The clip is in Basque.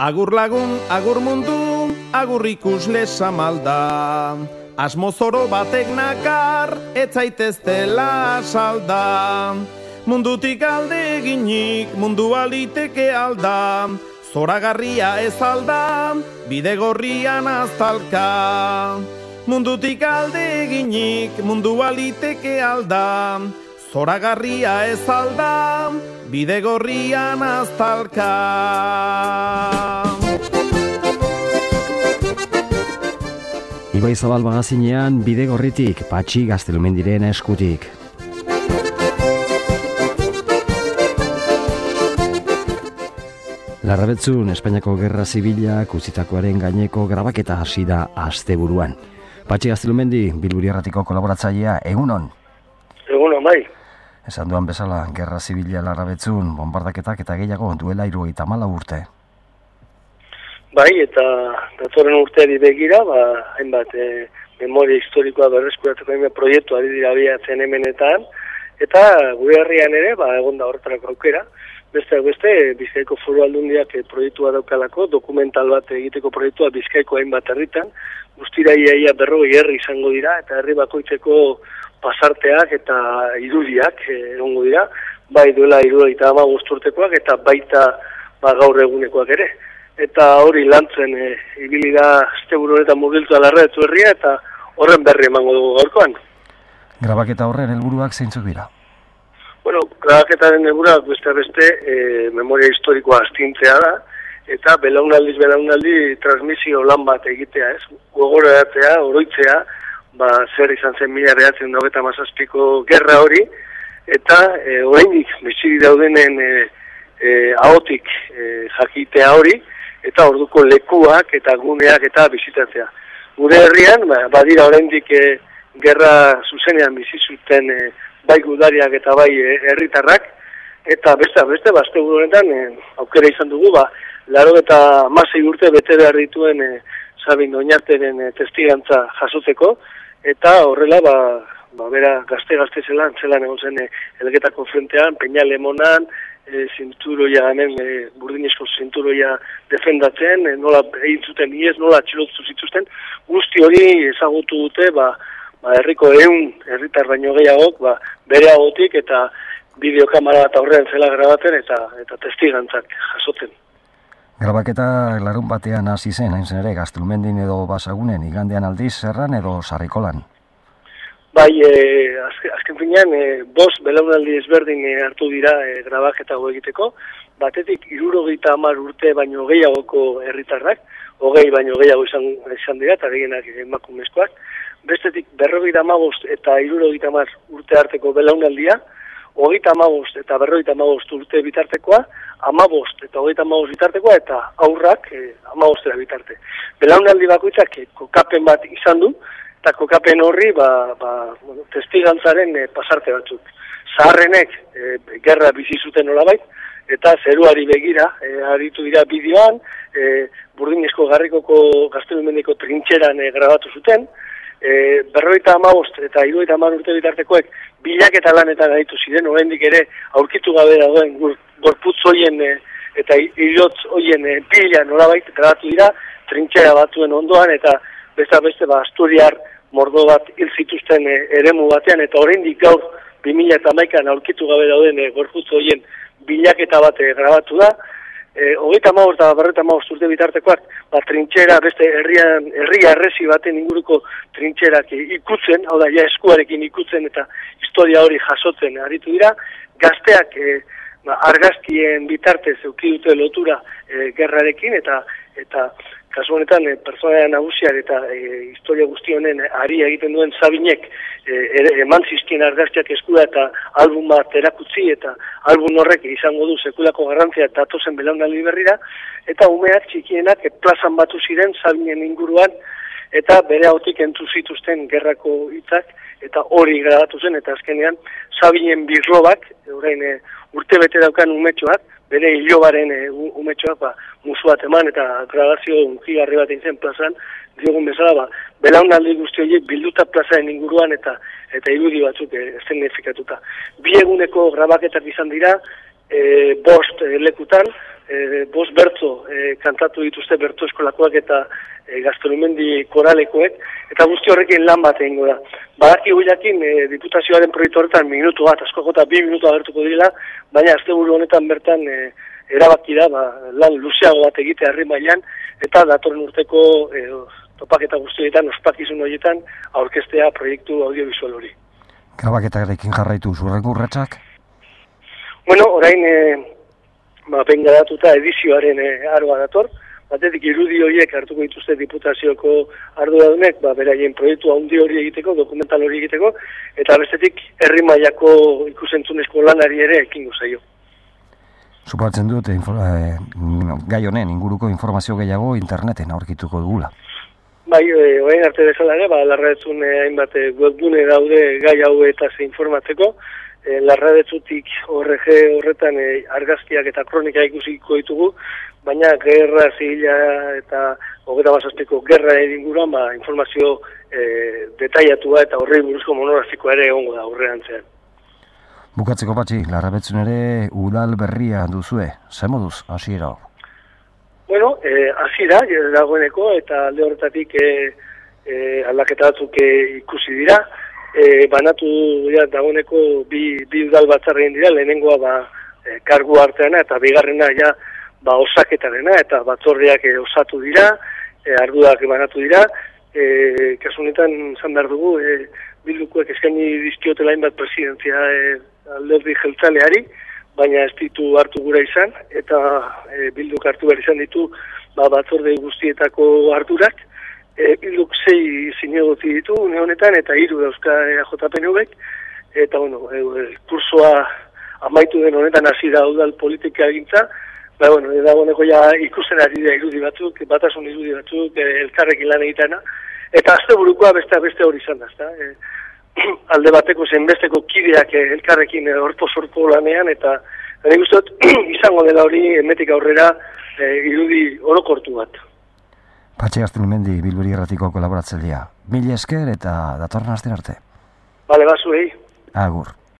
Agur lagun, agur mundu, agur ikusle samalda. Asmo zoro batek nakar, ez zaiteztela salda. Mundutik alde eginik, mundu aliteke alda. Zoragarria ez alda, bide gorrian aztalka. Mundutik alde eginik, mundu aliteke alda. Zoragarria ez alda, bide gorrian aztalka. Ibai Zabal magazinean bide gorritik, Patxi Gaztelumendiren eskutik. Larrabetzun, Espainiako Gerra Zibilak utzitakoaren gaineko grabaketa hasi da asteburuan. Patxi Gaztelumendi, Bilburi Erratiko kolaboratzailea, egunon? Egunon, bai. Esan duan bezala, Gerra Zibila Larrabetzun, bombardaketak eta gehiago duela 74 urte. Bai, eta datorren urteari begira, hainbat memoria historikoa berreskuratzeko hainbat proiektu ari dira abiatzen hemenetan, eta gure herrian ere, egon da horretarako aukera. Besteak beste, Bizkaiko Foru Aldundiak proiektua daukalako, dokumental bat egiteko proiektua Bizkaiko hainbat herritan, guztira iaia 40 herri izango dira, eta herri bakoitzeko pasarteak eta irudiak egongo dira, bai duela 75 urtekoak eta baita gaur egunekoak ere. Eta hori lantzen ibili da asteburu honetan murgildu Larrabetu herria eta horren berri emango dugu gaurkoan. Grabaketa horren helburuak zeintzuk dira? Bueno, grabaketaren helburuak beste memoria historikoa astintzea da, eta belaunaldi transmisio lan bat egitea, ez? Gogoratzea, oroitzea, zer izan zen 1997ko gerra hori, eta oraindik bizi daudenen ahotik jakitea hori, eta orduko lekuak eta guneak eta bizitatzea. Gure herrian, badira oraindik gerra zuzenean bizi zuten bai gudariak eta bai herritarrak, eta beste asteburu honetan aukera izan dugu, 86 urte bete behar dituen Sabin Oñarteren testigantza jasotzeko, eta horrela, bera gazte zelan egon zen Elgetako frentean, Peñalemonan, zinturoia hemen, burdinezko zinturoia defendatzen, nola egin zuten iez, nola atxilotu zituzten, guzti hori ezagutu dute, herriko 100 herritar baino gehiagok, bere agotik eta bideokamera bat aurrean zela grabatzen eta testigantzak jasotzen. Grabaketa larun batean hasi zen, hain zen ere, Gaztelumendin edo Basagunen, igandean aldiz, Zerran edo Sarrikolan? Bai, azken finean, 5 belaunaldi ezberdin hartu dira grabaketa egiteko, batetik 70 urte baino gehiagoko herritarrak, 20 baino gehiago izan dira, eta gehienak emakumezkoak, bestetik 55 eta 70 urte arteko belaunaldia, 35 eta 55 urte bitartekoa, 15 eta 35 bitartekoa, eta aurrak 15 bitarte. Belaunaldi bakoitzak kokapen bat izan du, eta kokapen horri testigantzaren pasarte batzuk. Zaharrenek gerra bizi zuten nolabait, eta zeruari begira, aritu dira bideoan, Burdinezko Garrikoko Gaztelumendiko trintxeran grabatu zuten, 55 eta 70 urte bitartekoek bilaketa lanetan aritu ziren, oraindik ere aurkitu gabe dagoen gorputz hoien eta hilotz hoien pila nolabait grabatu dira, trintxera batuen ondoan, eta beste Asturiar mordo bat hil zituzten eremu batean, eta oraindik gaur 2011an aurkitu gabe dauden gorputz hoien bilaketa bat grabatu da. 35 eta 55 urte bitartekoak, trintxera, beste herri arresi baten inguruko trintxerak ikutzen, hau da, eskuarekin ikutzen eta historia hori jasotzen aritu dira. Gazteak argazkien bitartez eduki dute lotura gerrarekin, eta kasu honetan pertsona nagusiak eta historia guzti honen ari egiten duen Sabinek eman zizkien argazkiak eskura eta album bat erakutsi, eta album horrek izango du sekulako garrantzia eta datozen belaunaldi berrira, eta umeak txikienak plazan batu ziren Sabinen inguruan, eta bere ahotik entzun zituzten gerrako hitzak, eta hori grabatu zen, eta azkenean Sabinen birlobak, orain urtebete daukan umetxoak, bere hilobaren umetxoak musu bat eman, eta grabazio unkigarri bat egin zen plazan, diogun bezala, belaunaldi guzti horiek bilduta plazaren inguruan eta irudi batzuk eszenifikatuta. 2 eguneko grabaketak izan dira, 5 lekutan, bost bertso kantatu dituzte bertso eskolakoak eta Gaztelumendi koralekoek, eta guzti horrekin lan bat egingo da. Badakigu jakin diputazioaren proiektu horretan minutu bat, asko jota 2 minutu agertuko dira, baina asteburu honetan bertan erabaki da lan luzeago bat egite herri mailan, eta datorren urteko topaketa guztietan, ospakizun horietan, aurkeztea proiektu audiovisual hori. Grabaketarekin jarraitu zurrengo urratsak? Bueno, orain pengadatuta edizioaren aroa dator, batetik irudi horiek hartuko dituzte diputazioko arduradunek, beraien proiektu handi hori egiteko, dokumental hori egiteko, eta bestetik herri mailako ikusentzunezko lanari ere ekingo zaio. Supatzen dut, gai honen inguruko informazio gehiago interneten aurkituko dugula. Bai, orain arte bezala ere, Larradetzun hainbat webgune daude gai hau eta informatzeko. Larradetzutik horretan argazkiak eta kronika ikusiko ditugu, baina gerra zibila eta 27ko gerra inguruan informazio detailatua eta horri buruzko monografikoa ere egongo da aurrerantzean. Bukatzeko Patxi, Larrabetzun ere udal berria duzue, ze moduz hasiera hau? Bueno, hasiera dagoeneko eta alde horretatik aldaketa batzuk ikusi dira. Banatu dagoeneko bi udal batzarren dira, lehenengoa kargu arteana eta bigarrena osaketarena eta batzordeak osatu dira, ardurak banatu dira. Kasu honetan zan behar dugu, Bildukoek eskaini dizkiotela hainbat presidentzia alderdi jeltzaleari, baina ez ditu hartu gura izan, eta Bilduk hartu behar izan ditu batzorde guztietako ardurak. Bilduk 6 zinegoti ditu une honetan, eta 3 dauzka JPNV-ek, eta kursoa amaitu den honetan hasi da udal politika egintza, dagoeneko ikusten ari da irudi batzuk, batasun irudi batzuk, elkarrekin lan egitena, eta asteburukoa beste hori izan da, alde bateko zenbesteko kideak elkarrekin orpo-sorpo lanean, eta nik uste dut izango dela hori emetik aurrera irudi orokortu bat. Patxi Gaztelumendi, Bilburi Irratiko kolaboratzailea. Mila esker eta datorren astera arte. Bale, bazuei. Agur.